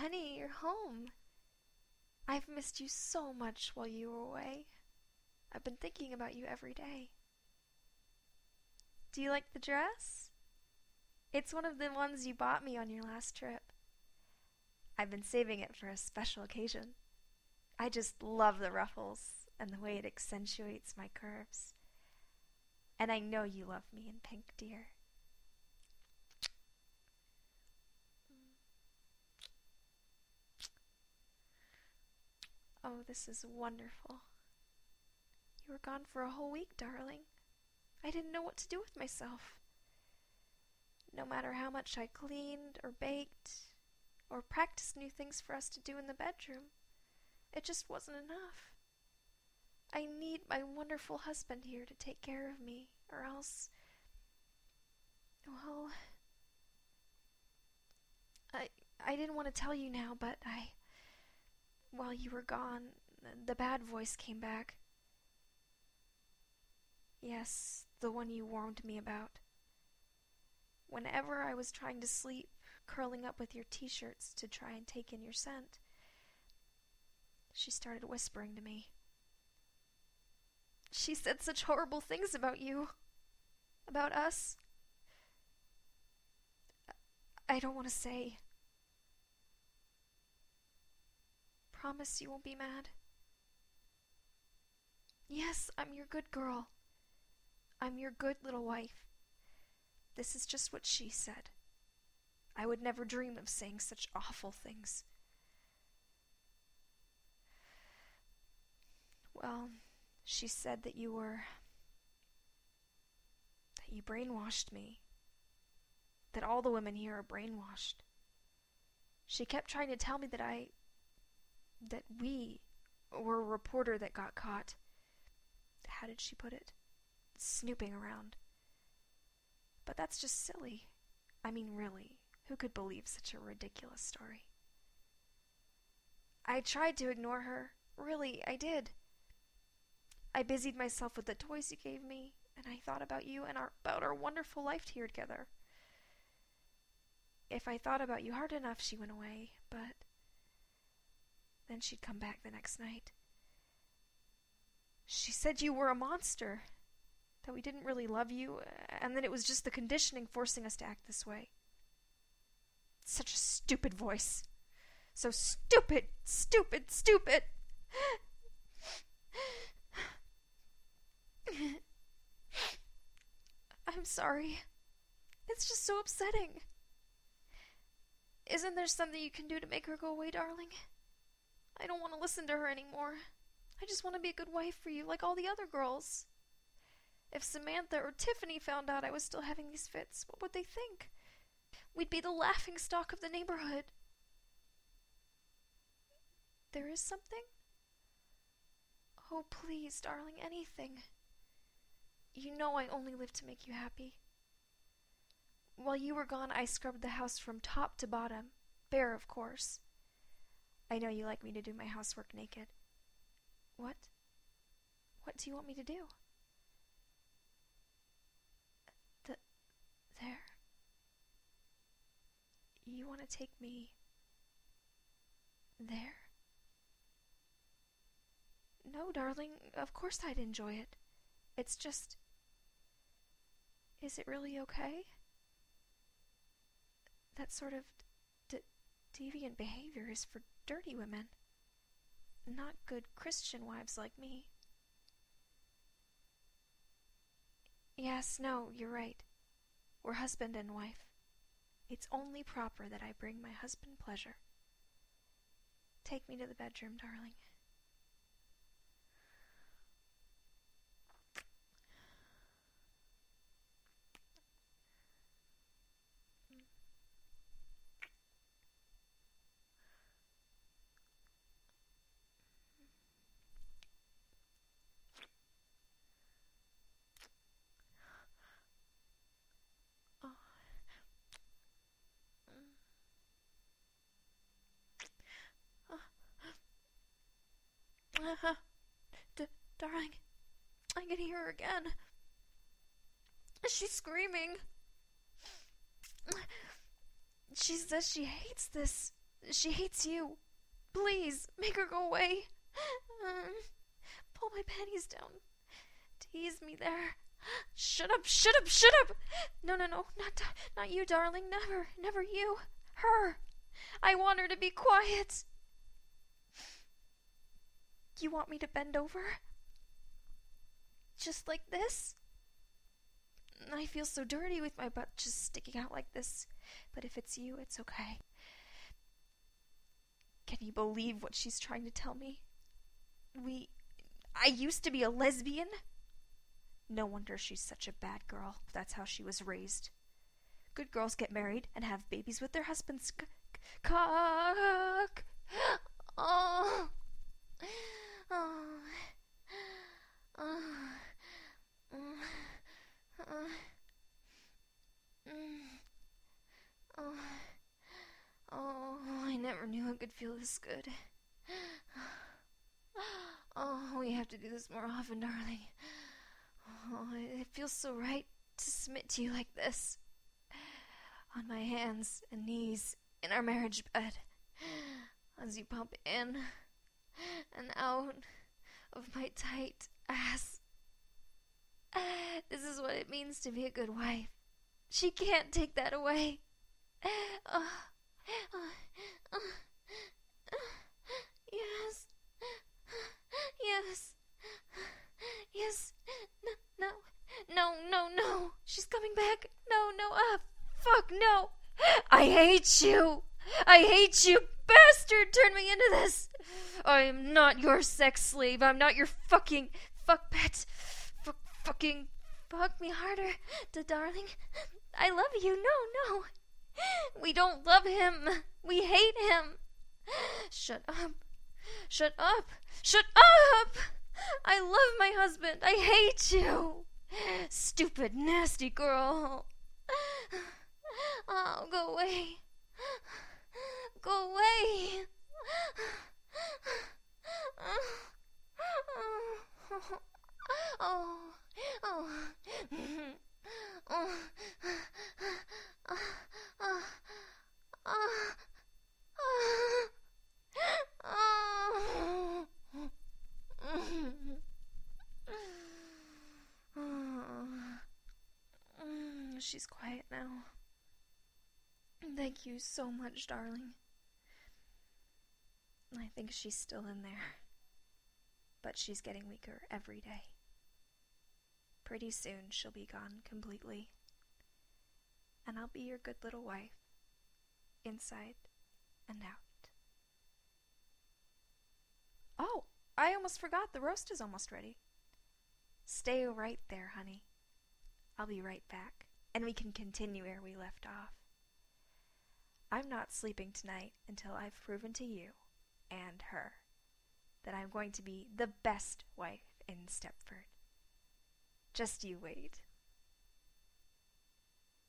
Honey, you're home. I've missed you so much while you were away. I've been thinking about you every day. Do you like the dress? It's one of the ones you bought me on your last trip. I've been saving it for a special occasion. I just love the ruffles and the way it accentuates my curves. And I know you love me in pink, dear. Oh, this is wonderful. You were gone for a whole week, darling. I didn't know what to do with myself. No matter how much I cleaned or baked or practiced new things for us to do in the bedroom, it just wasn't enough. I need my wonderful husband here to take care of me, or else... Well... I didn't want to tell you now, but while you were gone, the bad voice came back. Yes, the one you warned me about. Whenever I was trying to sleep, curling up with your t-shirts to try and take in your scent, she started whispering to me. She said such horrible things about you. About us. I don't want to say. Promise you won't be mad? Yes, I'm your good girl. I'm your good little wife. This is just what she said. I would never dream of saying such awful things. Well, she said that you brainwashed me. That all the women here are brainwashed. She kept trying to tell me that we were a reporter that got caught. How did she put it? Snooping around. But that's just silly. I mean, really, who could believe such a ridiculous story? I tried to ignore her. Really, I did. I busied myself with the toys you gave me, and I thought about you and about our wonderful life here together. If I thought about you hard enough, she went away, but then she'd come back the next night. She said you were a monster, that we didn't really love you, and that it was just the conditioning forcing us to act this way. Such a stupid voice. So stupid, stupid, stupid. I'm sorry. It's just so upsetting. Isn't there something you can do to make her go away, darling? I don't want to listen to her anymore. I just want to be a good wife for you, like all the other girls. If Samantha or Tiffany found out I was still having these fits, what would they think? We'd be the laughingstock of the neighborhood. There is something? Oh, please, darling, anything. You know I only live to make you happy. While you were gone, I scrubbed the house from top to bottom, bare, of course. I know you like me to do my housework naked. What? What do you want me to do? There. You want to take me there? No, darling, of course I'd enjoy it. It's just... Is it really okay? That sort of deviant behavior is for dirty women, not good Christian wives like me. Yes, no, you're right. We're husband and wife. It's only proper that I bring my husband pleasure. Take me to the bedroom, darling. Darling, I can hear her again. She's screaming. She says she hates this. She hates you. Please, make her go away. Pull my panties down. Tease me there. Shut up, shut up, shut up! No, not you, darling. Never you. Her. I want her to be quiet. You want me to bend over? Just like this? I feel so dirty with my butt just sticking out like this. But if it's you, it's okay. Can you believe what she's trying to tell me? I used to be a lesbian? No wonder she's such a bad girl. That's how she was raised. Good girls get married and have babies with their husbands. Cock! Oh! Oh! I never knew I could feel this good. Oh, we have to do this more often, darling. Oh, it feels so right to submit to you like this. On my hands and knees in our marriage bed. As you pump in and out of my tight ass. This is what it means to be a good wife. She can't take that away. Yes. Yes. Yes. No. She's coming back. No. Fuck, no. I hate you. Bastard. Turn me into this. I am not your sex slave. I'm not your fucking fuck pet. Fucking fuck me harder, darling. I love you. No. We don't love him. We hate him. Shut up. I love my husband. I hate you. Stupid, nasty girl. Oh, go away. She's quiet now. Thank you so much, darling. I think she's still in there, but she's getting weaker every day. Pretty soon she'll be gone completely, and I'll be your good little wife, inside and out. Oh, I almost forgot, the roast is almost ready. Stay right there, honey. I'll be right back, and we can continue where we left off. I'm not sleeping tonight until I've proven to you and her that I'm going to be the best wife in Stepford. Just you wait.